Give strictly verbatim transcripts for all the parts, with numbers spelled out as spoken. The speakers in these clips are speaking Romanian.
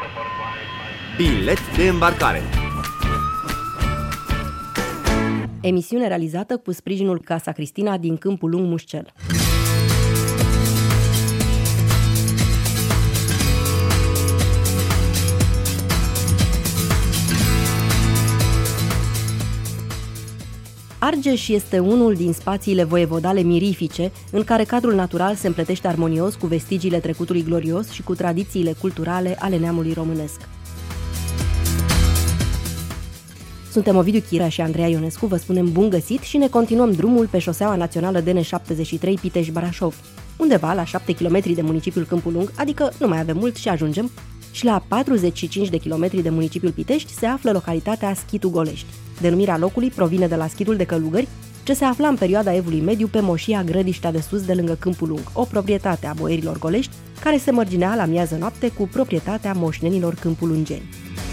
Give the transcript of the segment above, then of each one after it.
Bilet de îmbarcare. Emisiune realizată cu sprijinul Casa Cristina din Câmpul Lung, Mușcel. Argeș este unul din spațiile voievodale mirifice, în care cadrul natural se împletește armonios cu vestigiile trecutului glorios și cu tradițiile culturale ale neamului românesc. Suntem Ovidiu Chirea și Andreea Ionescu, vă spunem bun găsit și ne continuăm drumul pe șoseaua națională D N șaptezeci și trei Pitești-Brașov. Undeva la șapte kilometri de municipiul Câmpul Lung, adică nu mai avem mult și ajungem, și la patruzeci și cinci de kilometri de municipiul Pitești se află localitatea Schitul Golești. Denumirea locului provine de la Schitul de Călugări, ce se afla în perioada Evului Mediu pe moșia Grădiștea de Sus de lângă Câmpul Lung, o proprietate a boierilor golești, care se mărginea la miază noapte cu proprietatea moșnenilor câmpulungeni.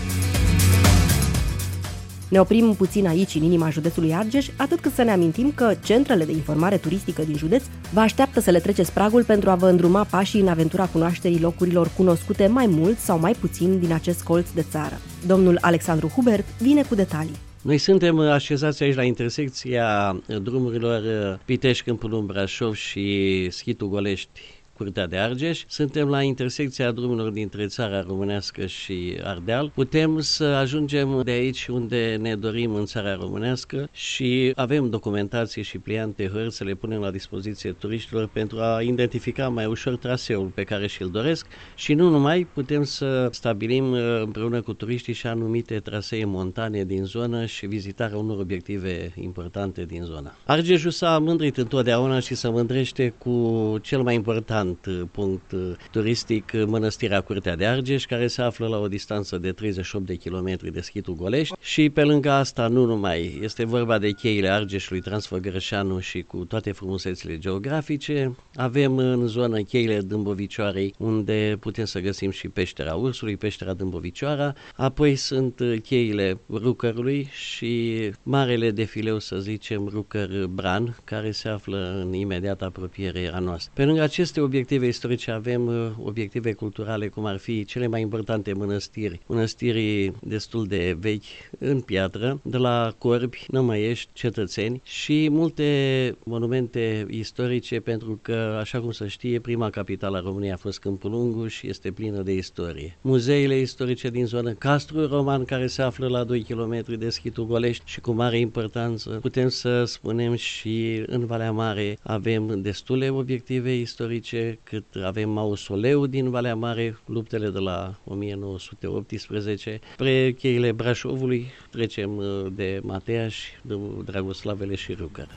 Ne oprim puțin aici, în inima județului Argeș, atât cât să ne amintim că centrele de informare turistică din județ vă așteaptă să le treceți pragul pentru a vă îndruma pașii în aventura cunoașterii locurilor cunoscute mai mult sau mai puțin din acest colț de țară. Domnul Alexandru Hubert vine cu detalii. Noi suntem așezați aici la intersecția drumurilor Pitești, Câmpul Lung, Brașov și Schitul Golești, Curtea de Argeș. Suntem la intersecția drumurilor dintre țara românească și Ardeal. Putem să ajungem de aici unde ne dorim în țara românească și avem documentație și pliante, hărți să le punem la dispoziție turiștilor pentru a identifica mai ușor traseul pe care și-l doresc și nu numai, putem să stabilim împreună cu turiștii și anumite trasee montane din zonă și vizitarea unor obiective importante din zona. Argeșul s-a mândrit întotdeauna și se mândrește cu cel mai important punct turistic, Mănăstirea Curtea de Argeș, care se află la o distanță de treizeci și opt de kilometri de Schitul Golești și pe lângă asta nu numai, este vorba de cheile Argeșului, Transfăgărășanu și cu toate frumusețile geografice. Avem în zonă cheile Dâmbovicioarei, unde putem să găsim și peștera Ursului, peștera Dâmbovicioara, apoi sunt cheile Rucărului și marele defileu, să zicem, Rucăr-Bran, care se află în imediată apropiere a noastră. Pe lângă aceste obiective istorice avem obiective culturale, cum ar fi cele mai importante mănăstiri, mănăstiri destul de vechi în piatră, de la Corbi, Nămăiești, Cetățeni și multe monumente istorice, pentru că, așa cum se știe, prima capitală a României a fost Câmpul Lung și este plină de istorie. Muzeile istorice din zonă, Castrul Roman, care se află la doi kilometri de Schitul Golești și cu mare importanță, putem să spunem și în Valea Mare avem destule obiective istorice, cât avem mausoleul din Valea Mare, luptele de la o mie nouă sute optsprezece, spre cheile Brașovului trecem de Mateaș, de Dragoslavele și Rucăr.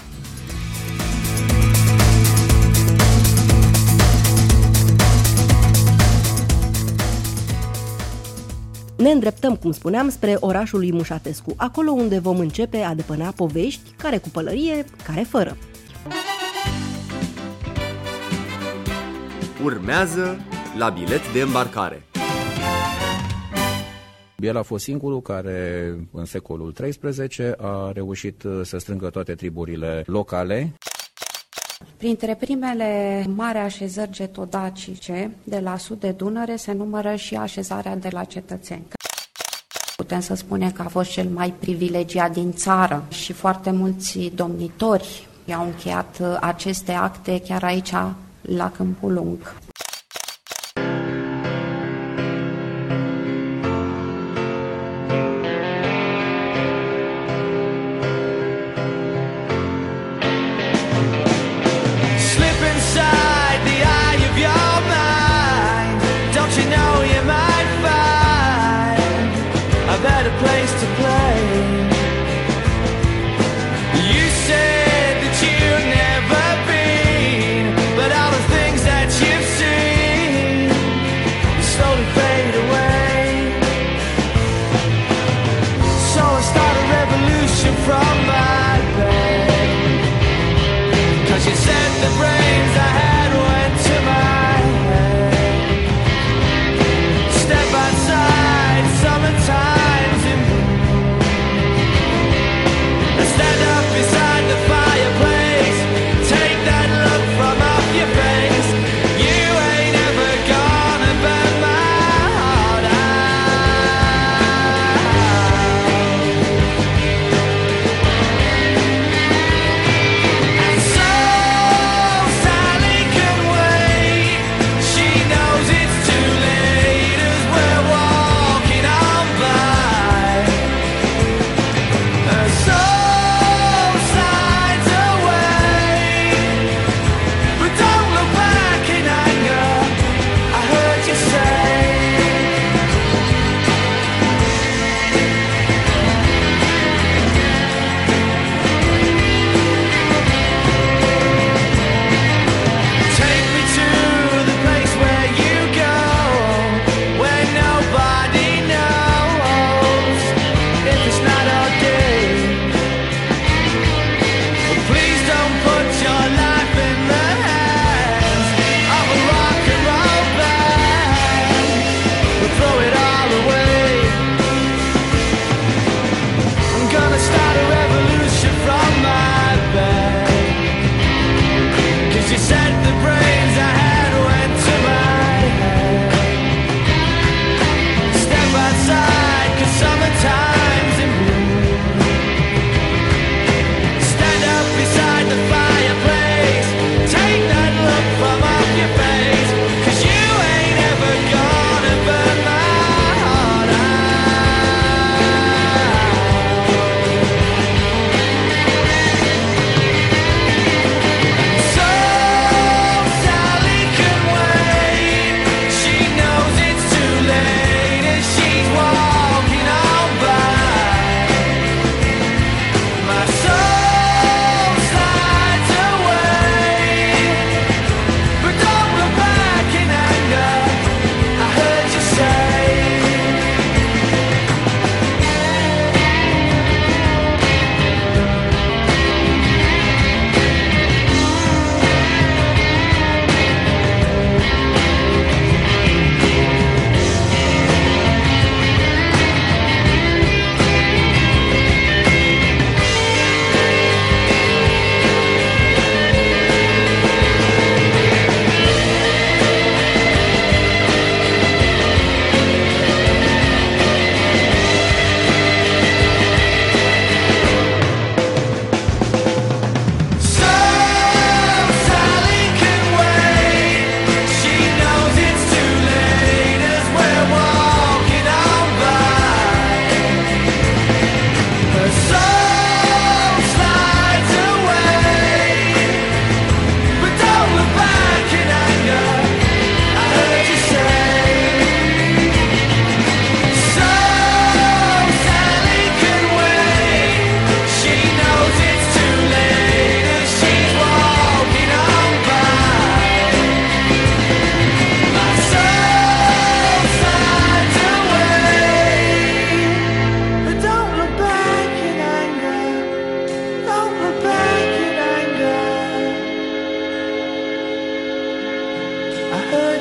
Ne îndreptăm, cum spuneam, spre orașul lui Mușatescu, acolo unde vom începe a depăna povești, care cu pălărie, care fără. Urmează la bilet de îmbarcare. El a fost singurul care, în secolul treisprezece, a reușit să strângă toate triburile locale. Printre primele mari așezări getodacice de la sud de Dunăre se numără și așezarea de la Cetățeni. Putem să spunem că a fost cel mai privilegiat din țară și foarte mulți domnitori i-au încheiat aceste acte chiar aici, la Câmpul Lung. You said that you've never been, but all the things that you've said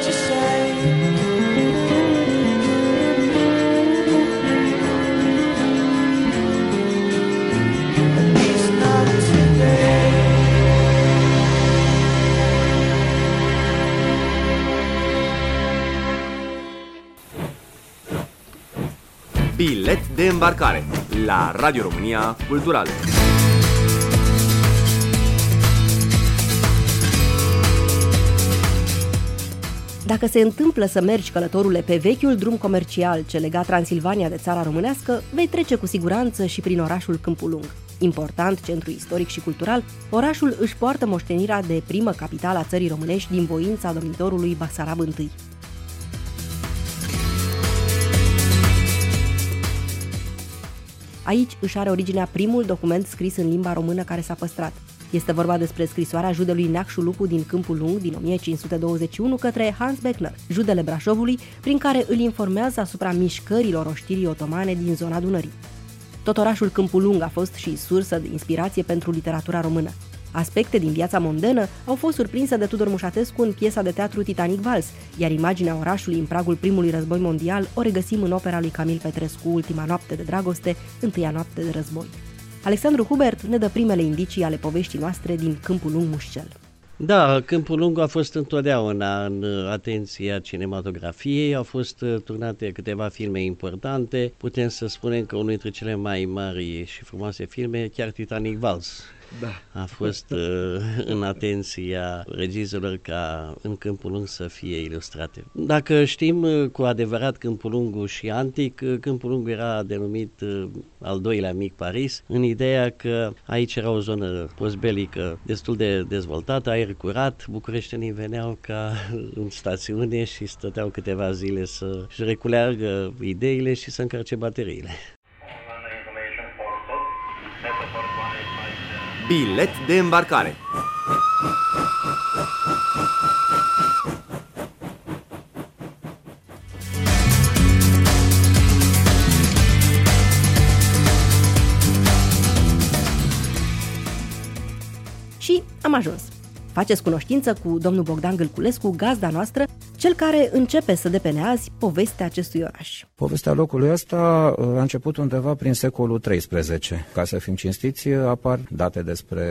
you say. At least not today. Bilet de îmbarcare la Radio România Cultural. Dacă se întâmplă să mergi, călătorule, pe vechiul drum comercial ce lega Transilvania de țara românească, vei trece cu siguranță și prin orașul Câmpul Lung. Important centru istoric și cultural, orașul își poartă moștenirea de primă capitală a țării românești din voința domnitorului Basarab I. Aici își are originea primul document scris în limba română care s-a păstrat. Este vorba despre scrisoarea judelui Neacșu Lupu din Câmpul Lung din o mie cinci sute douăzeci și unu către Hans Beckner, judele Brașovului, prin care îl informează asupra mișcărilor oștirii otomane din zona Dunării. Tot orașul Câmpul Lung a fost și sursă de inspirație pentru literatura română. Aspecte din viața mondenă au fost surprinse de Tudor Mușatescu în piesa de teatru Titanic Vals, iar imaginea orașului în pragul primului război mondial o regăsim în opera lui Camil Petrescu, Ultima noapte de dragoste, întâia noapte de război. Alexandru Hubert ne dă primele indicii ale poveștii noastre din Câmpul Lung Mușcel. Da, Câmpul Lung a fost întotdeauna în atenția cinematografiei, au fost turnate câteva filme importante, putem să spunem că unul dintre cele mai mari și frumoase filme, chiar Titanic Vals, da. a fost uh, în atenția regizorilor ca în Câmpul Lung să fie ilustrate. Dacă știm cu adevărat Câmpul Lungul și antic, Câmpul Lung era denumit uh, al doilea mic Paris, în ideea că aici era o zonă postbelică destul de dezvoltată, aer curat, bucureștenii veneau ca în stațiune și stăteau câteva zile să-și reculeargă ideile și să încărce bateriile. Bilet de îmbarcare. Și am ajuns. Faceți cunoștință cu domnul Bogdan Gâlculescu, gazda noastră, cel care începe să depene azi povestea acestui oraș. Povestea locului ăsta a început undeva prin secolul treisprezece. Ca să fim cinstiți, apar date despre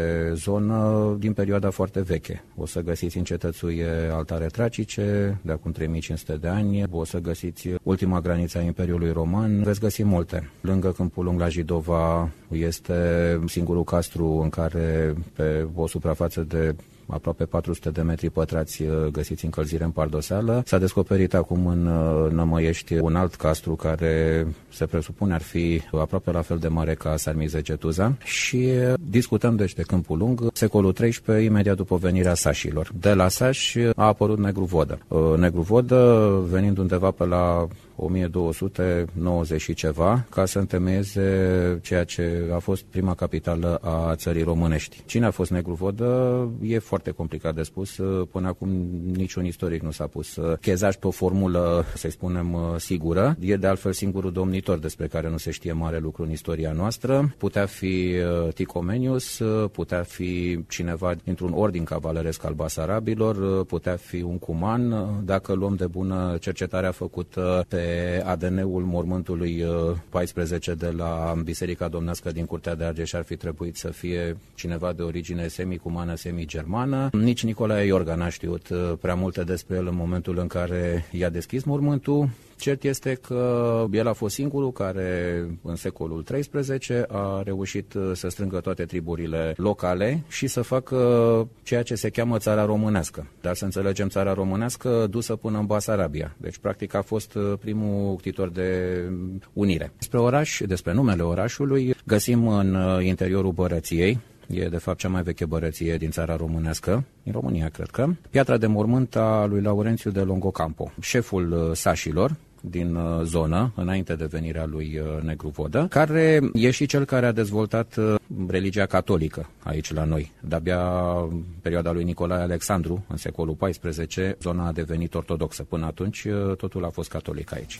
zonă din perioada foarte veche. O să găsiți în cetățuie altare tracice, de acum trei mii cinci sute de ani, o să găsiți ultima graniță a Imperiului Roman, veți găsi multe. Lângă Câmpul Lung la Jidova este singurul castru în care pe o suprafață de aproape patru sute de metri pătrați găsiți încălzire în pardoseală. S-a descoperit acum în Nămăiești un alt castru care se presupune ar fi aproape la fel de mare ca Sarmize-Cetuza și discutăm deci de Câmpul Lung, secolul treisprezece, imediat după venirea sașilor. De la sași a apărut Negru Vodă. Negru Vodă venind undeva pe la o mie două sute nouăzeci și ceva, ca să întemeieze ceea ce a fost prima capitală a țării românești. Cine a fost Negru Vodă e foarte complicat de spus. Până acum niciun istoric nu s-a pus chezaj pe o formulă, să-i spunem, sigură. E de altfel singurul domnitor despre care nu se știe mare lucru în istoria noastră. Putea fi Ticomenius, putea fi cineva dintr-un ordin cavaleresc al basarabilor, putea fi un cuman, dacă luăm de bună cercetarea făcută pe A D N-ul mormântului paisprezece de la Biserica Domnească din Curtea de Argeș, ar fi trebuit să fie cineva de origine semicumană, semigermană. Nici Nicolae Iorga n-a știut prea multe despre el în momentul în care i-a deschis mormântul. Cert este că el a fost singurul care în secolul treisprezece a reușit să strângă toate triburile locale și să facă ceea ce se cheamă țara românească. Dar să înțelegem, țara românească dusă până în Basarabia. Deci practic a fost primul ctitor de unire. Despre oraș, despre numele orașului, găsim în interiorul Bărăției. E de fapt cea mai veche bărăție din țara românească, în România cred că, piatra de mormânt a lui Laurențiu de Longocampo, șeful sașilor din zonă, înainte de venirea lui Negru Vodă, care e și cel care a dezvoltat religia catolică aici la noi. De-abia perioada lui Nicolae Alexandru, în secolul paisprezece, zona a devenit ortodoxă. Până atunci totul a fost catolic aici.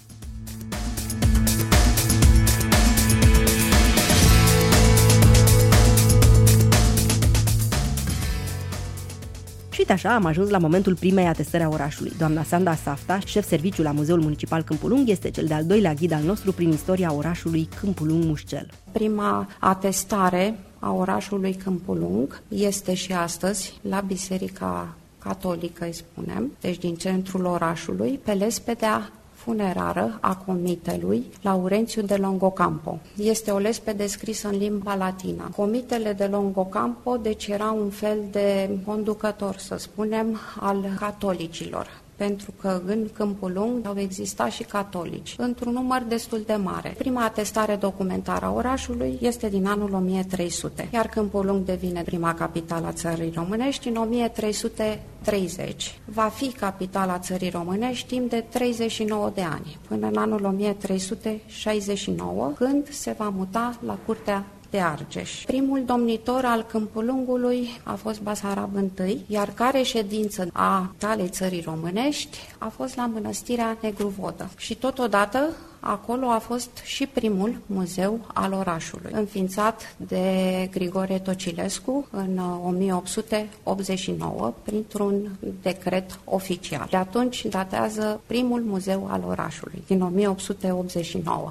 Și Și așa am ajuns la momentul primei atestări a orașului. Doamna Sanda Safta, șef serviciu la Muzeul Municipal Câmpul Lung, este cel de-al doilea ghid al nostru prin istoria orașului Câmpul Lung Mușcel. Prima atestare a orașului Câmpul Lung este și astăzi la Biserica Catolică, îi spunem, deci din centrul orașului, pe lespedea funerară a comitelui Laurențiu de Longocampo. Este o lespede scrisă în limba latină. Comitele de Longocampo, deci era un fel de conducător, să spunem, al catolicilor, pentru că în Câmpul Lung au existat și catolici, într-un număr destul de mare. Prima atestare documentară a orașului este din anul o mie trei sute, iar Câmpul Lung devine prima capitală a țării românești în o mie trei sute treizeci. Va fi capitala țării românești timp de treizeci și nouă de ani, până în anul o mie trei sute șaizeci și nouă, când se va muta la Curtea de Argeș. Primul domnitor al Câmpul Lungului a fost Basarab I, iar ca reședință a talei țării românești a fost la Mănăstirea Negruvodă. Și totodată acolo a fost și primul muzeu al orașului, înființat de Grigore Tocilescu în o mie opt sute optzeci și nouă printr-un decret oficial. De atunci datează primul muzeu al orașului, din o mie opt sute optzeci și nouă.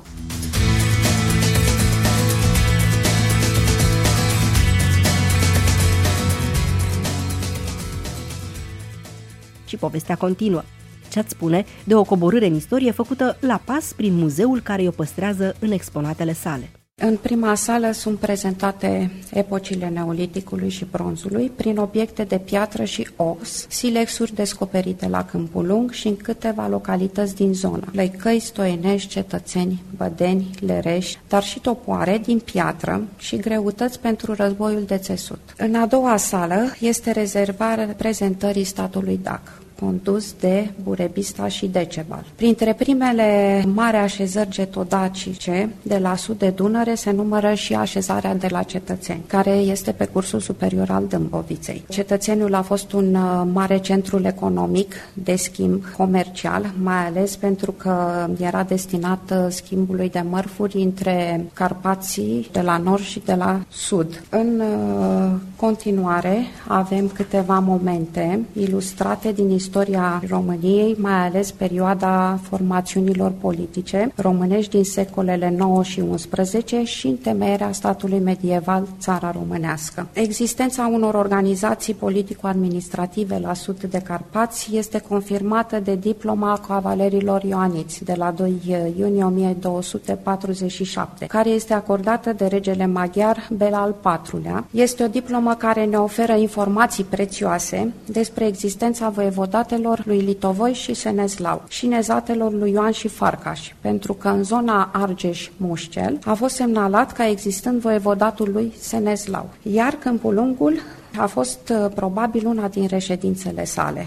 Și povestea continuă. Ce-ați spune de o coborâre în istorie făcută la pas prin muzeul care o păstrează în exponatele sale? În prima sală sunt prezentate epocile Neoliticului și Bronzului prin obiecte de piatră și os, silexuri descoperite la Câmpul Lung și în câteva localități din zonă, Lăicăi, Stoienești, Cetățeni, Bădeni, Lereș, dar și topoare din piatră și greutăți pentru războiul de țesut. În a doua sală este rezervarea prezentării statului Dac, condus de Burebista și Decebal. Printre primele mari așezări getodacice de la sud de Dunăre se numără și așezarea de la Cetățeni, care este pe cursul superior al Dâmboviței. Cetățeniul a fost un mare centru economic de schimb comercial, mai ales pentru că era destinat schimbului de mărfuri între Carpații de la nord și de la sud. În continuare avem câteva momente ilustrate din istoria României, mai ales perioada formațiunilor politice românești din secolele nouă și unsprezece și întemeierea statului medieval, Țara Românească. Existența unor organizații politico-administrative la sud de Carpați este confirmată de diploma cavalerilor ioaniți de la doi iunie o mie două sute patruzeci și șapte, care este acordată de regele maghiar Bela al patrulea. Este o diplomă care ne oferă informații prețioase despre existența voievodatelor lui Litovoi și Seneslau și nezatelor lui Ioan și Farcaș, pentru că în zona Argeș-Mușcel a fost semnalat ca existând voievodatul lui Seneslau, iar Câmpul Lungul a fost probabil una din reședințele sale.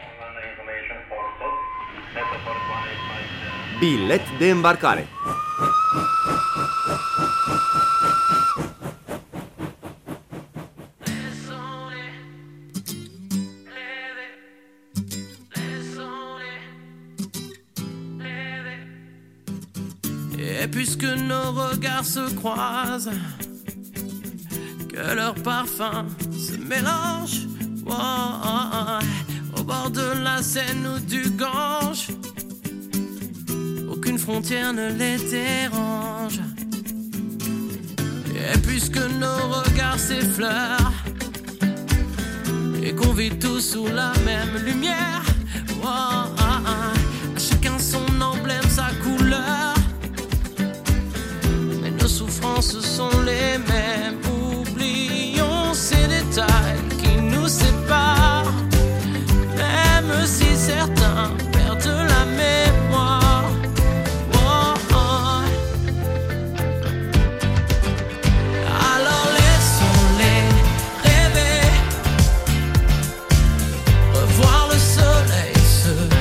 Bilet de îmbarcare. Et puisque nos regards se croisent, que leurs parfums se mélangent, oh, au bord de la Seine ou du Gange, aucune frontière ne les dérange. Et puisque nos regards s'effleurent et qu'on vit tous sous la même lumière, oh, à chacun son emblème, sa couleur, nos souffrances sont les mêmes. Oublions ces détails qui nous séparent, même si certains perdent la mémoire. Oh, oh. Alors laissons-les rêver, revoir le soleil se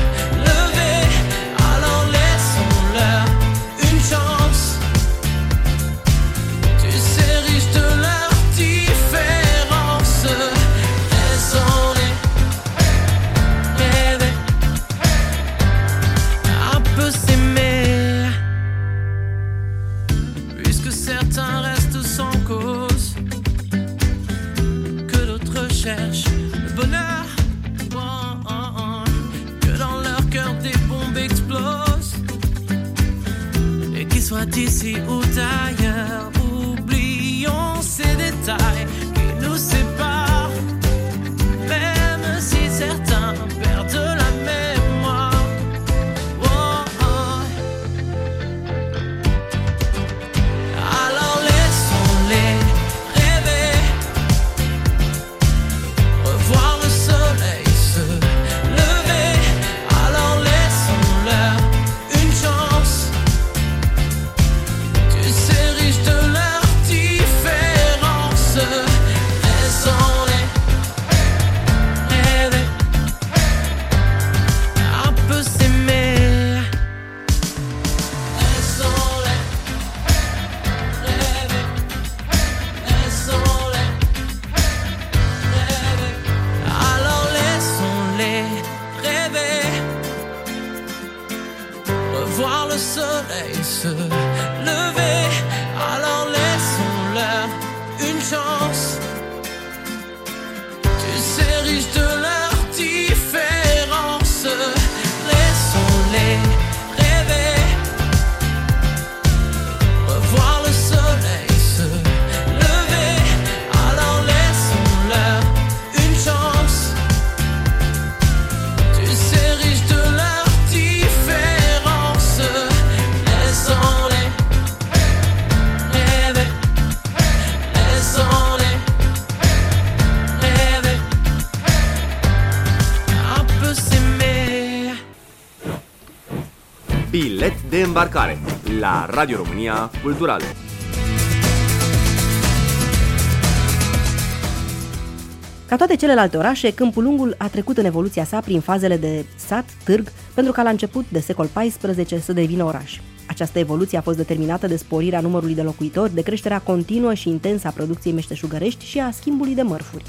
soit ici ou ailleurs, oublions ces détails qui nous séparent, même si certains perdent la mémoire. Oh, oh. Alors laissons-les rêver, revoir le soleil se lever. Alors laissons-leur une chance. Tu sais, riche de leurs différences. Laissons-les rêver, un peu s'aimer. Laissons-les rêver, laissons-les rêver. Alors laissons-les rêver, revoir le soleil se lever. Alors laissons-leur une chance. Tu sais, riche de leurs différences. Laissons-les rêver, revoir le soleil se lever. Alors laissons-leur une chance. Tu sais, riche de leurs différences. Laissons-les rêver, laissons-les rêver, un peu s'aimer. Bilet de îmbarcare la Radio România Cultural. Ca toate celelalte orașe, Câmpul Lungul a trecut în evoluția sa prin fazele de sat, târg, pentru ca la început de secol paisprezece să devină oraș. Această evoluție a fost determinată de sporirea numărului de locuitori, de creșterea continuă și intensă a producției meșteșugărești și a schimbului de mărfuri.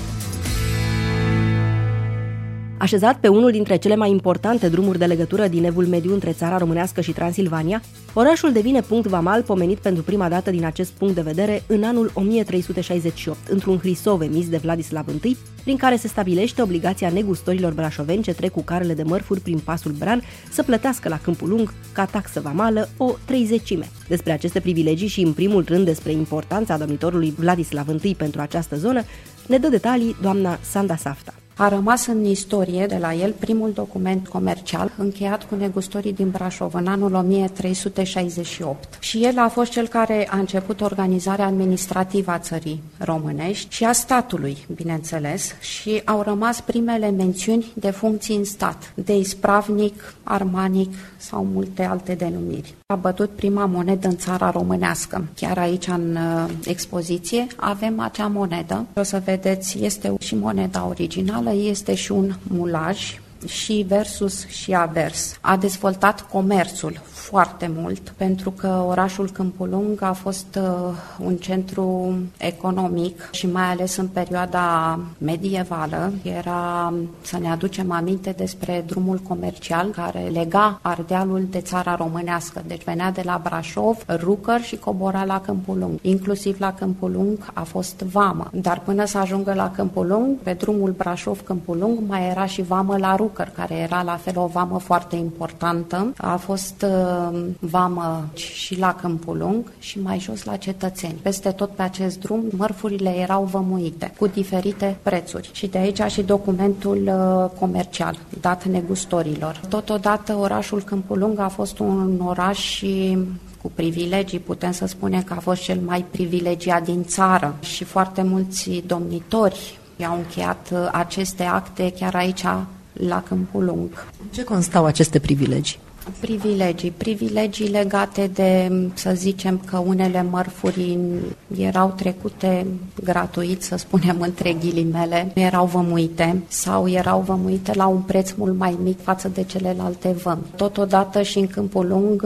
Așezat pe unul dintre cele mai importante drumuri de legătură din Evul Mediu între țara românească și Transilvania, orașul devine punct vamal pomenit pentru prima dată din acest punct de vedere în anul o mie trei sute șaizeci și opt, într-un hrisov emis de Vladislav I, prin care se stabilește obligația negustorilor brașoveni ce trec cu carele de mărfuri prin pasul Bran să plătească la Câmpul Lung, ca taxă vamală, o treizecime. Despre aceste privilegii și, în primul rând, despre importanța domnitorului Vladislav I pentru această zonă, ne dă detalii doamna Sanda Safta. A rămas în istorie de la el primul document comercial încheiat cu negustorii din Brașov în anul o mie trei sute șaizeci și opt. Și el a fost cel care a început organizarea administrativă a țării românești și a statului, bineînțeles, și au rămas primele mențiuni de funcții în stat, de ispravnic, armanic sau multe alte denumiri. A bătut prima monedă în țara românească. Chiar aici, în uh, expoziție, avem acea monedă. O să vedeți, este și moneda originală, este și un mulaj, și versus și avers. A dezvoltat comerțul foarte mult, pentru că orașul Câmpul Lung a fost uh, un centru economic și mai ales în perioada medievală. Era, să ne aducem aminte, despre drumul comercial care lega Ardealul de țara românească. Deci venea de la Brașov, Rucăr și cobora la Câmpul Lung. Inclusiv la Câmpul Lung a fost vamă. Dar până să ajungă la Câmpul Lung, pe drumul Brașov-Câmpul Lung mai era și vamă la Rucăr, care era la fel o vamă foarte importantă. A fost uh, vamă și la Câmpul Lung și mai jos la Cetățeni. Peste tot pe acest drum, mărfurile erau vămuite cu diferite prețuri. Și de aici și documentul uh, comercial dat negustorilor. Totodată, orașul Câmpul Lung a fost un oraș și cu privilegii, putem să spunem că a fost cel mai privilegiat din țară și foarte mulți domnitori i-au încheiat aceste acte chiar aici la Câmpul Lung. Ce constau aceste privilegii? Privilegii, privilegii legate de, să zicem că unele mărfuri erau trecute gratuit, să spunem între ghilimele, nu erau vămuite sau erau vămuite la un preț mult mai mic față de celelalte vămi. Totodată și în Câmpul Lung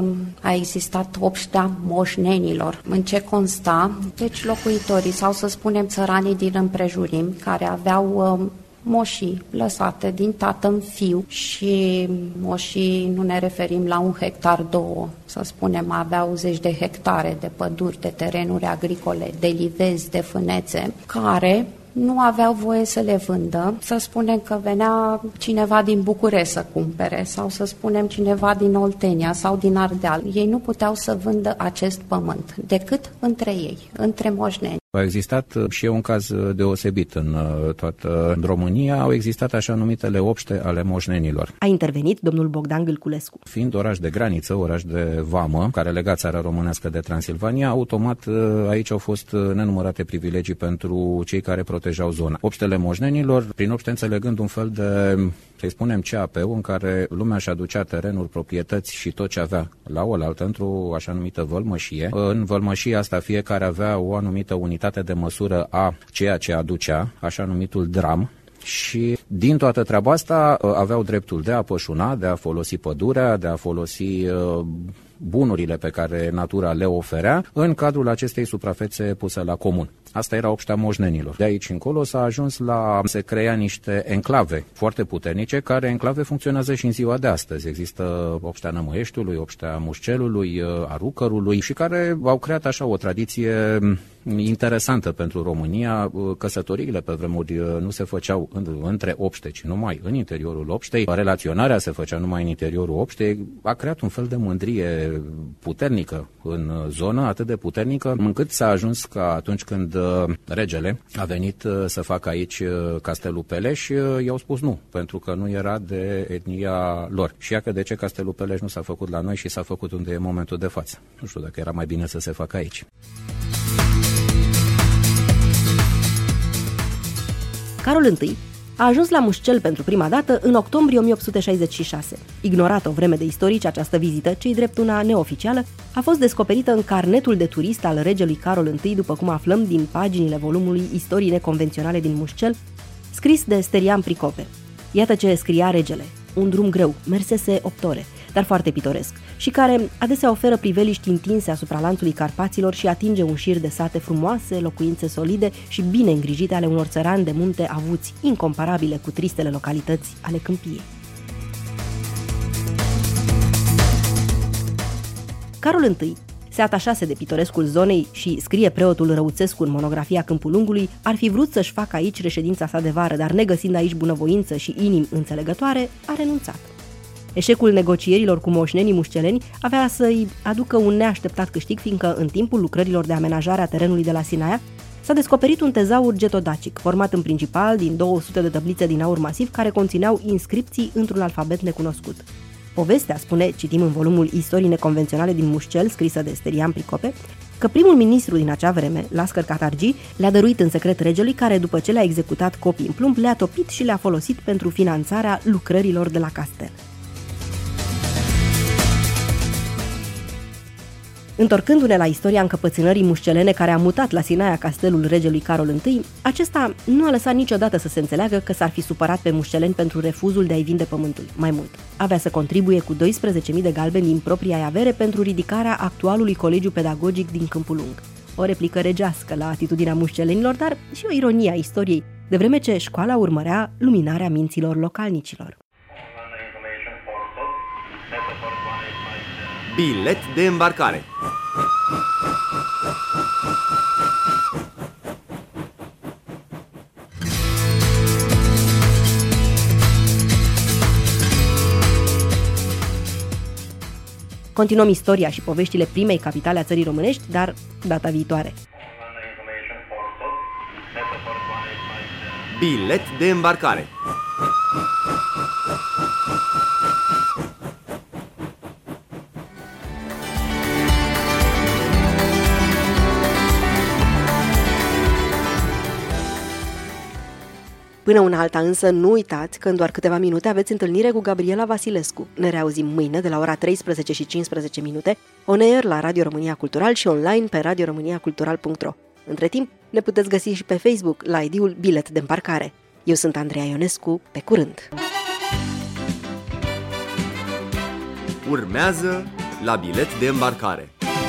a existat obștea moșnenilor. În ce consta? Deci locuitorii sau să spunem țăranii din împrejurim care aveau moșii lăsate din tată în fiu și moșii nu ne referim la un hectar, două, să spunem, aveau zeci de hectare de păduri, de terenuri agricole, de livezi, de fânețe, care nu aveau voie să le vândă. Să spunem că venea cineva din București să cumpere sau să spunem cineva din Oltenia sau din Ardeal. Ei nu puteau să vândă acest pământ decât între ei, între moșneni. A existat și e un caz deosebit în toată România, au existat așa numitele obște ale moșnenilor. A intervenit domnul Bogdan Gâlculescu. Fiind oraș de graniță, oraș de vamă, care lega țara românească de Transilvania, automat aici au fost nenumărate privilegii pentru cei care protejau zona. Obștele moșnenilor, prin obște înțelegând un fel de, să-i spunem, C A P, în care lumea și aducea terenuri, proprietăți și tot ce avea la oaltă, într-o așa numită vălmășie. În vălmășia asta fiecare avea o anumită unitate de măsură a ceea ce aducea, așa numitul dram, și din toată treaba asta aveau dreptul de a pășuna, de a folosi pădurea, de a folosi bunurile pe care natura le oferea în cadrul acestei suprafețe puse la comun. Asta era obștea moșnenilor. De aici încolo s-a ajuns la se crea niște enclave foarte puternice, care enclave funcționează și în ziua de astăzi. Există obștea Nămăieștiului, obștea Mușcelului, a Rucărului și care au creat așa o tradiție interesantă pentru România. Căsătoriile pe vremuri nu se făceau între obște, ci numai în interiorul obștei. Relaționarea se făcea numai în interiorul obștei. A creat un fel de mândrie puternică în zonă, atât de puternică, încât s-a ajuns ca atunci când regele a venit să facă aici Castelul Peleș, i-au spus nu, pentru că nu era de etnia lor. Și iată de ce Castelul Peleș nu s-a făcut la noi și s-a făcut unde e momentul de față. Nu știu dacă era mai bine să se facă aici. Carol I a ajuns la Mușcel pentru prima dată în octombrie o mie opt sute șaizeci și șase. Ignorată o vreme de istorici, această vizită, ce-i drept una neoficială, a fost descoperită în carnetul de turist al regelui Carol I, după cum aflăm din paginile volumului Istorii neconvenționale din Mușcel, scris de Sterian Pricope. Iată ce scria regele: un drum greu, mersese opt ore, dar foarte pitoresc, și care adesea oferă priveliști întinse asupra lanțului Carpaților și atinge un șir de sate frumoase, locuințe solide și bine îngrijite ale unor țărani de munte avuți, incomparabile cu tristele localități ale câmpiei. Carol I se atașase de pitorescul zonei și, scrie preotul Răuțescu în monografia Câmpul Lungului, ar fi vrut să-și facă aici reședința sa de vară, dar negăsind aici bunăvoință și inimi înțelegătoare, a renunțat. Eșecul negocierilor cu moșnenii mușceleni avea să-i aducă un neașteptat câștig, fiindcă în timpul lucrărilor de amenajare a terenului de la Sinaia s-a descoperit un tezaur getodacic, format în principal din două sute de tăblițe din aur masiv care conțineau inscripții într-un alfabet necunoscut. Povestea spune, citim în volumul Istorii neconvenționale din Mușcel, scrisă de Sterian Pricope, că primul ministru din acea vreme, Lascăr Catargi, le-a dăruit în secret regelui, care, după ce le-a executat copii în plumb, le-a topit și le-a folosit pentru finanțarea lucrărilor de la castel. Întorcându-ne la istoria încăpățânării mușcelene care a mutat la Sinaia castelul regelui Carol I, acesta nu a lăsat niciodată să se înțeleagă că s-ar fi supărat pe mușceleni pentru refuzul de a-i vinde pământul. Mai mult, avea să contribuie cu doisprezece mii de galbeni din propria avere pentru ridicarea actualului colegiu pedagogic din Câmpul Lung. O replică regească la atitudinea mușcelenilor, dar și o ironie a istoriei, de vreme ce școala urmărea luminarea minților localnicilor. Bilet de îmbarcare. Continuăm istoria și poveștile primei capitale a țării românești, dar data viitoare. Bilet de îmbarcare. Până una alta însă, nu uitați că în doar câteva minute aveți întâlnire cu Gabriela Vasilescu. Ne reauzim mâine de la ora treisprezece și cincisprezece minute, on air la Radio România Cultural și online pe radio românia cultural punct ro. Între timp, ne puteți găsi și pe Facebook la I D-ul Bilet de îmbarcare. Eu sunt Andreea Ionescu, pe curând! Urmează la Bilet de îmbarcare.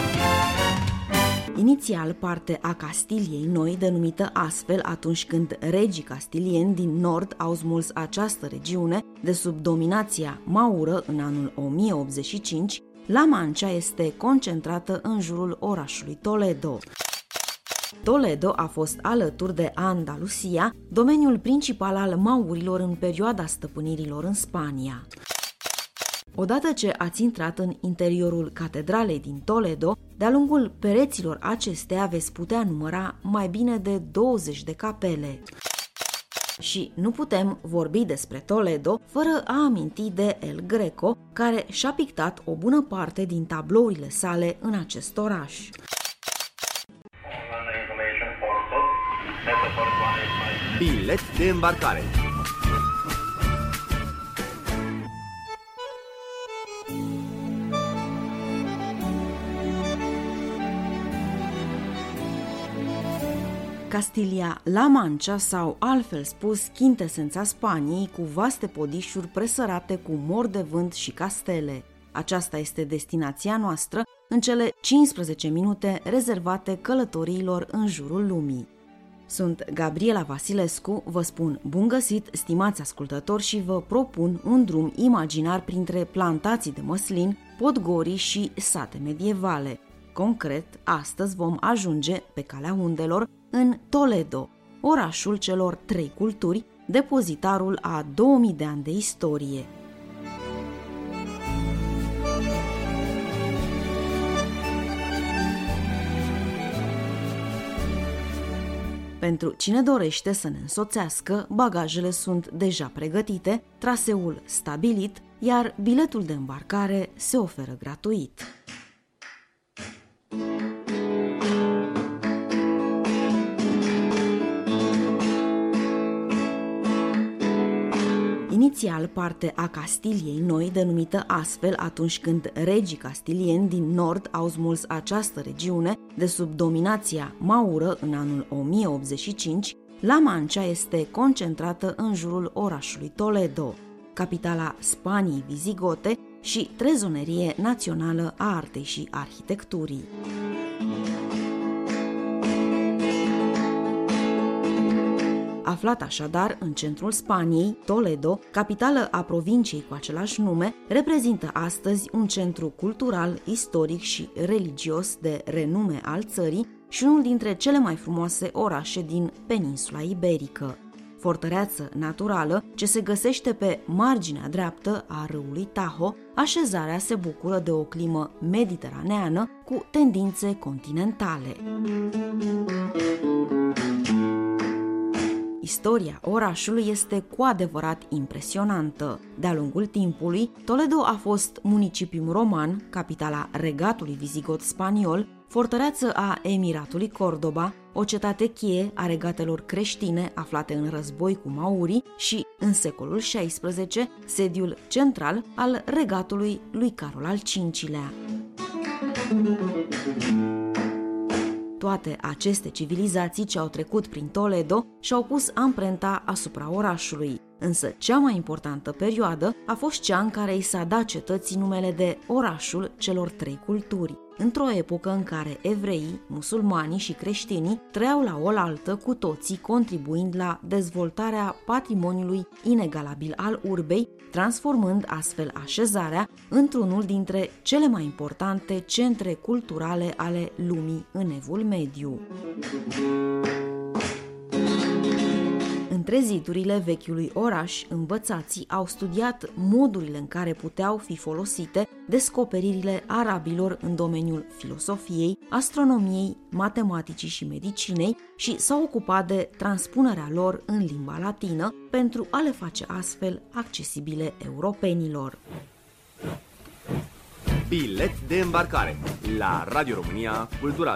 Inițial parte a Castiliei Noi, denumită astfel atunci când regii castilieni din nord au smuls această regiune de sub dominația maură în anul o mie optzeci și cinci, La Mancha este concentrată în jurul orașului Toledo. Toledo a fost alături de Andalusia domeniul principal al maurilor în perioada stăpânirilor în Spania. Odată ce ați intrat în interiorul catedralei din Toledo, de-a lungul pereților acesteia veți putea număra mai bine de douăzeci de capele. Și nu putem vorbi despre Toledo fără a aminti de El Greco, care și-a pictat o bună parte din tablourile sale în acest oraș. Bilet de îmbarcare. Castilia-La Mancha, sau altfel spus chintesența Spaniei, cu vaste podișuri presărate cu mor de vânt și castele. Aceasta este destinația noastră în cele cincisprezece minute rezervate călătoriilor în jurul lumii. Sunt Gabriela Vasilescu, vă spun bun găsit, stimați ascultători, și vă propun un drum imaginar printre plantații de măslin, podgorii și sate medievale. Concret, astăzi vom ajunge pe calea undelor în Toledo, orașul celor trei culturi, depozitarul a două mii de ani de istorie. Pentru cine dorește să ne însoțească, bagajele sunt deja pregătite, traseul stabilit, iar biletul de îmbarcare se oferă gratuit. Inițial parte a Castiliei Noi, denumită astfel atunci când regii castilieni din nord au smuls această regiune de sub dominația maură în anul o mie optzeci și cinci, La Mancha este concentrată în jurul orașului Toledo, capitala Spaniei vizigote și trezonerie națională a artei și arhitecturii. Aflat așadar în centrul Spaniei, Toledo, capitală a provinciei cu același nume, reprezintă astăzi un centru cultural, istoric și religios de renume al țării și unul dintre cele mai frumoase orașe din peninsula iberică. Fortăreață naturală ce se găsește pe marginea dreaptă a râului Tajo, așezarea se bucură de o climă mediteraneană cu tendințe continentale. Istoria orașului este cu adevărat impresionantă. De-a lungul timpului, Toledo a fost municipium roman, capitala regatului vizigot spaniol, fortăreață a Emiratului Cordoba, o cetate cheie a regatelor creștine aflate în război cu maurii și, în secolul șaisprezece, sediul central al regatului lui Carol al cincilea. Toate aceste civilizații ce au trecut prin Toledo și-au pus amprenta asupra orașului, însă cea mai importantă perioadă a fost cea în care i s-a dat cetății numele de orașul celor trei culturi, într-o epocă în care evreii, musulmanii și creștinii trăiau la oaltă, cu toții contribuind la dezvoltarea patrimoniului inegalabil al urbei, transformând astfel așezarea într-unul dintre cele mai importante centre culturale ale lumii în Evul Mediu. Între zidurile vechiului oraș, învățații au studiat modurile în care puteau fi folosite descoperirile arabilor în domeniul filosofiei, astronomiei, matematicii și medicinei și s-au ocupat de transpunerea lor în limba latină pentru a le face astfel accesibile europenilor. Bilet de îmbarcare la Radio România Cultural.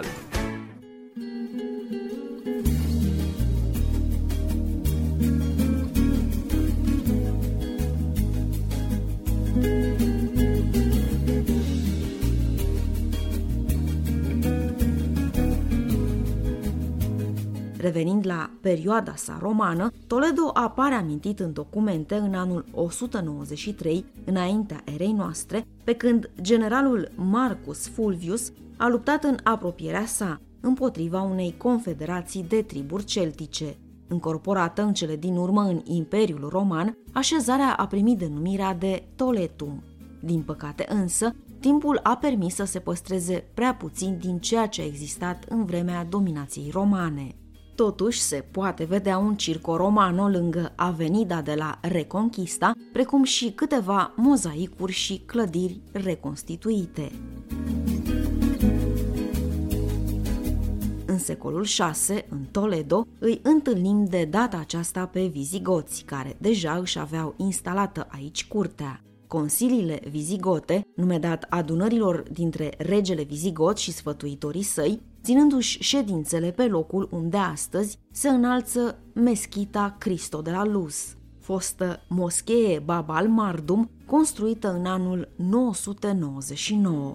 Revenind la perioada sa romană, Toledo apare amintit în documente în anul o sută nouăzeci și trei, înaintea erei noastre, pe când generalul Marcus Fulvius a luptat în apropierea sa, împotriva unei confederații de triburi celtice. Încorporată în cele din urmă în Imperiul Roman, așezarea a primit denumirea de Toletum. Din păcate însă, timpul a permis să se păstreze prea puțin din ceea ce a existat în vremea dominației romane. Totuși, se poate vedea un circo romano lângă avenida de la Reconquista, precum și câteva mozaicuri și clădiri reconstituite. În secolul șase, în Toledo, îi întâlnim de data aceasta pe vizigoți, care deja își aveau instalată aici curtea. Consiliile vizigote, nume dat adunărilor dintre regele vizigot și sfătuitorii săi, ținându-și ședințele pe locul unde astăzi se înalță Meschita Cristo de la Luz, fostă moschee Bab al-Mardum, construită în anul nouă sute nouăzeci și nouă.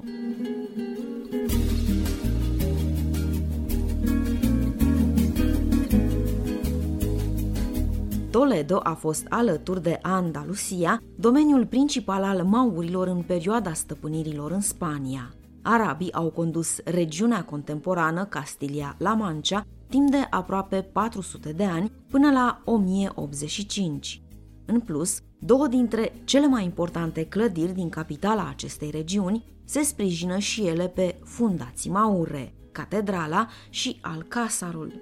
Toledo a fost, alături de Andalusia, domeniul principal al maurilor în perioada stăpânirilor în Spania. Arabii au condus regiunea contemporană Castilia-La Mancha timp de aproape patru sute de ani, până la o mie optzeci și cinci. În plus, două dintre cele mai importante clădiri din capitala acestei regiuni se sprijină și ele pe fundații maure, catedrala și Alcázarul.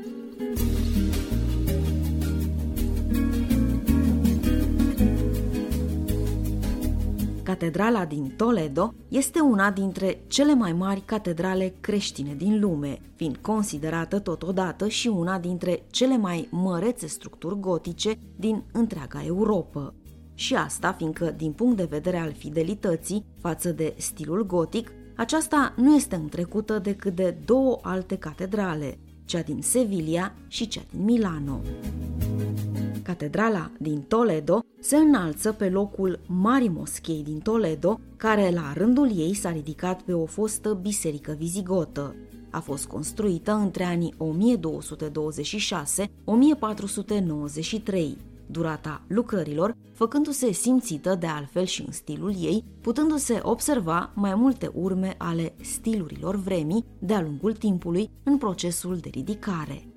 Catedrala din Toledo este una dintre cele mai mari catedrale creștine din lume, fiind considerată totodată și una dintre cele mai mărețe structuri gotice din întreaga Europă. Și asta fiindcă, din punct de vedere al fidelității față de stilul gotic, aceasta nu este întrecută decât de două alte catedrale, cea din Sevilla și cea din Milano. Catedrala din Toledo se înalță pe locul Marii Moschei din Toledo, care la rândul ei s-a ridicat pe o fostă biserică vizigotă. A fost construită între anii o mie două sute douăzeci și șase - o mie patru sute nouăzeci și trei, durata lucrărilor făcându-se simțită de altfel și în stilul ei, putându-se observa mai multe urme ale stilurilor vremii de-a lungul timpului în procesul de ridicare.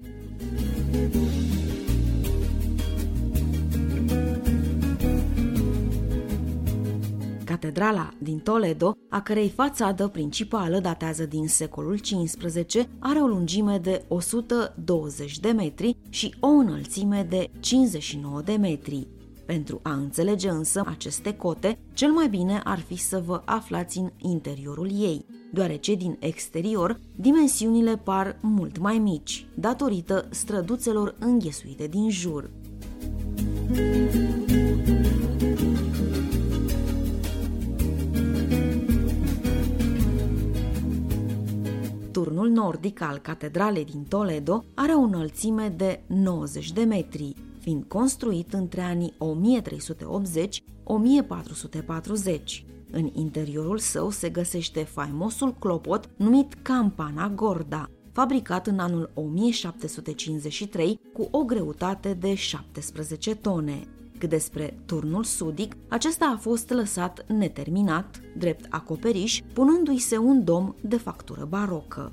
Catedrala din Toledo, a cărei fațadă principală datează din secolul cincisprezece, are o lungime de o sută douăzeci de metri și o înălțime de cincizeci și nouă de metri. Pentru a înțelege însă aceste cote, cel mai bine ar fi să vă aflați în interiorul ei, deoarece din exterior dimensiunile par mult mai mici, datorită străduțelor înghesuite din jur. Turnul nordic al catedralei din Toledo are o înălțime de nouăzeci de metri, fiind construit între anii o mie trei sute optzeci - o mie patru sute patruzeci. În interiorul său se găsește faimosul clopot numit Campana Gorda, fabricat în anul o mie șapte sute cincizeci și trei cu o greutate de șaptesprezece tone. Cât despre turnul sudic, acesta a fost lăsat neterminat, drept acoperiș, punându-i se un dom de factură barocă.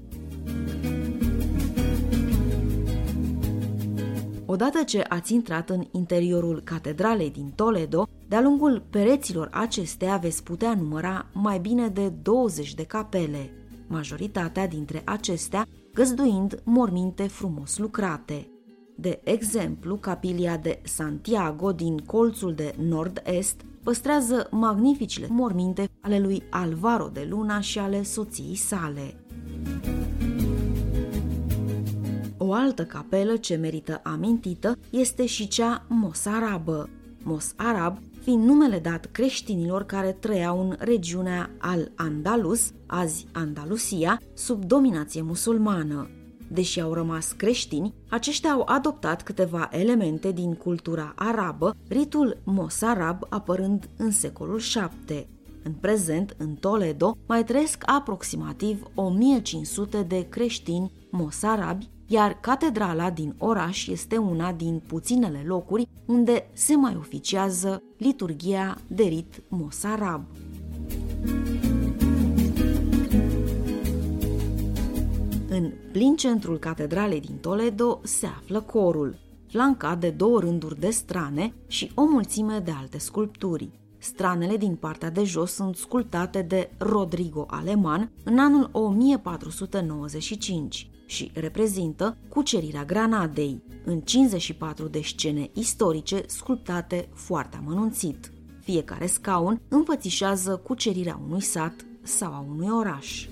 Odată ce ați intrat în interiorul catedralei din Toledo, de-a lungul pereților acesteia veți putea număra mai bine de douăzeci de capele, majoritatea dintre acestea găzduind morminte frumos lucrate. De exemplu, capilia de Santiago din colțul de nord-est păstrează magnificile morminte ale lui Alvaro de Luna și ale soției sale. O altă capelă ce merită amintită este și cea mosarabă, Mosarab fiind numele dat creștinilor care trăiau în regiunea Al-Andalus, azi Andalusia, sub dominație musulmană. Deși au rămas creștini, aceștia au adoptat câteva elemente din cultura arabă, ritul mosarab apărând în secolul șapte. În prezent, în Toledo, mai trăiesc aproximativ o mie cinci sute de creștini mosarabi, iar catedrala din oraș este una din puținele locuri unde se mai oficiază liturghia de rit mosarab. În plin centrul catedralei din Toledo se află corul, flancat de două rânduri de strane și o mulțime de alte sculpturi. stranele din partea de jos sunt sculptate de Rodrigo Aleman în anul o mie patru sute nouăzeci și cinci și reprezintă cucerirea Granadei, în cincizeci și patru de scene istorice sculptate foarte amănunțit. Fiecare scaun înfățișează cucerirea unui sat sau a unui oraș.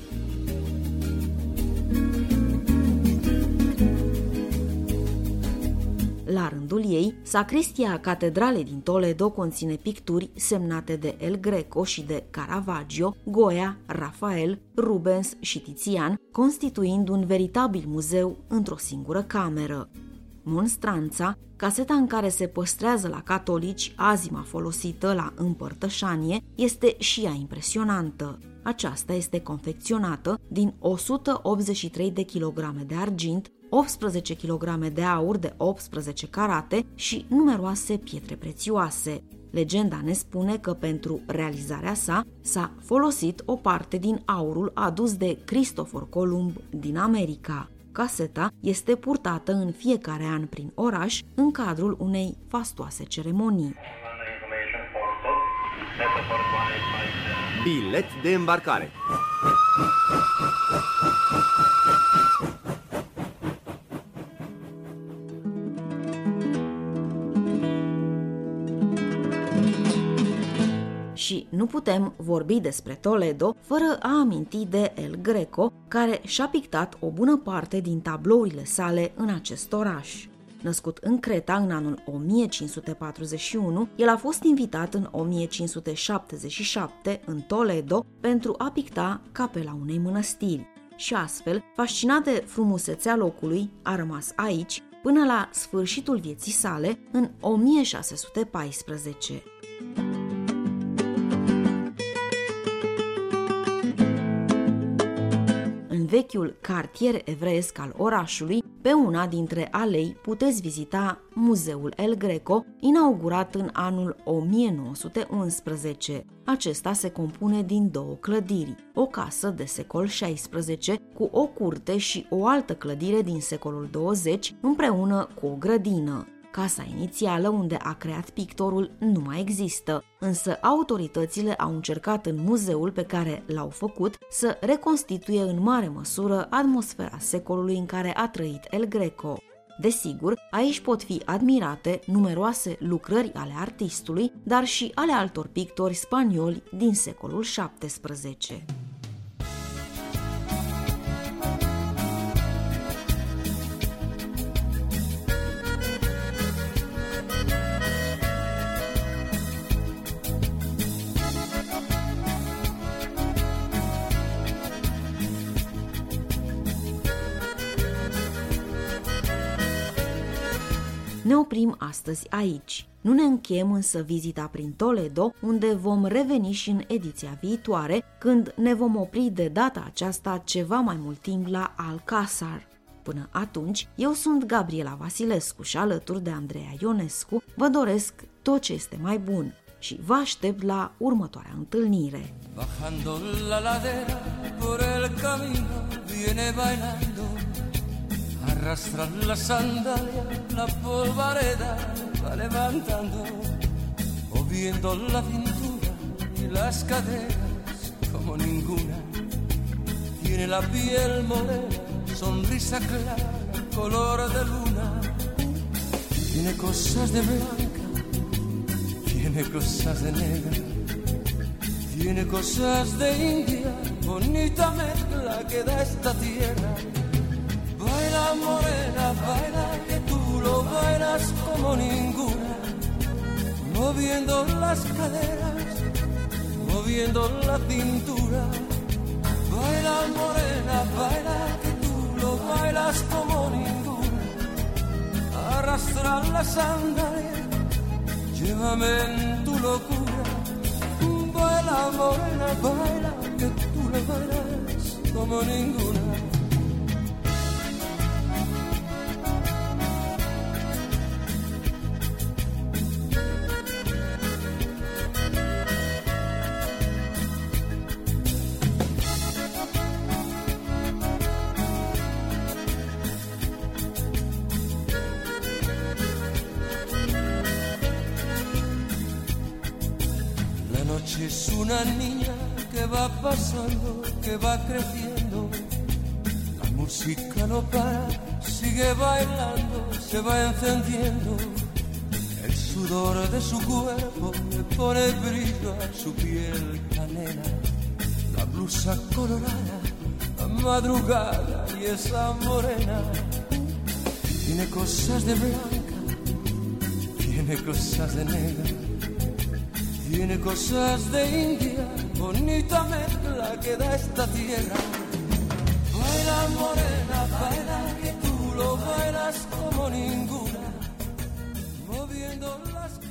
La rândul ei, sacristia catedralei din Toledo conține picturi semnate de El Greco și de Caravaggio, Goya, Rafael, Rubens și Tizian, constituind un veritabil muzeu într-o singură cameră. Monstranța, caseta în care se păstrează la catolici azima folosită la împărtășanie, este și ea impresionantă. Aceasta este confecționată din o sută optzeci și trei de kilograme de argint, optsprezece kilograme de aur de optsprezece carate și numeroase pietre prețioase. Legenda ne spune că pentru realizarea sa s-a folosit o parte din aurul adus de Cristofor Columb din America. Caseta este purtată în fiecare an prin oraș în cadrul unei fastoase ceremonii. Bilet de îmbarcare. Și nu putem vorbi despre Toledo fără a aminti de El Greco, care și-a pictat o bună parte din tablourile sale în acest oraș. Născut în Creta în anul o mie cinci sute patruzeci și unu, el a fost invitat în o mie cinci sute șaptezeci și șapte în Toledo pentru a picta capela unei mănăstiri. Și astfel, fascinat de frumusețea locului, a rămas aici până la sfârșitul vieții sale în o mie șase sute paisprezece. În vechiul cartier evreiesc al orașului, pe una dintre alei puteți vizita Muzeul El Greco, inaugurat în anul o mie nouă sute unsprezece. Acesta se compune din două clădiri, o casă de secol șaisprezece cu o curte și o altă clădire din secolul douăzeci, împreună cu o grădină. Casa inițială unde a creat pictorul nu mai există, însă autoritățile au încercat în muzeul pe care l-au făcut să reconstituie în mare măsură atmosfera secolului în care a trăit El Greco. Desigur, aici pot fi admirate numeroase lucrări ale artistului, dar și ale altor pictori spanioli din secolul șaptesprezece. Ne oprim astăzi aici. Nu ne încheiem însă vizita prin Toledo, unde vom reveni și în ediția viitoare, când ne vom opri de data aceasta ceva mai mult timp la Alcázar. Până atunci, eu sunt Gabriela Vasilescu și alături de Andreea Ionescu vă doresc tot ce este mai bun și vă aștept la următoarea întâlnire. Bajando la ladera por el camino viene bailando. Arrastra la sandalia, la polvareda va levantando, moviendo la cintura y las caderas como ninguna. Tiene la piel morena, sonrisa clara, color de luna. Tiene cosas de blanca, tiene cosas de negra, tiene cosas de India, bonita mezcla que da esta tierra. Baila morena, baila que tú lo bailas como ninguna, moviendo las caderas, moviendo la cintura. Baila morena, baila que tú lo bailas como ninguna. Arrastra la sandalia, llévame en tu locura. Baila morena, baila que tú lo bailas como ninguna. Es una niña que va pasando, que va creciendo. La música no para, sigue bailando, se va encendiendo. El sudor de su cuerpo le pone brillo a su piel canela. La blusa colorada, la madrugada y esa morena. Tiene cosas de blanca, tiene cosas de negra, tiene cosas de India, bonita mezcla que da esta tierra. Baila morena, baila que tú lo bailas como ninguna, moviendo las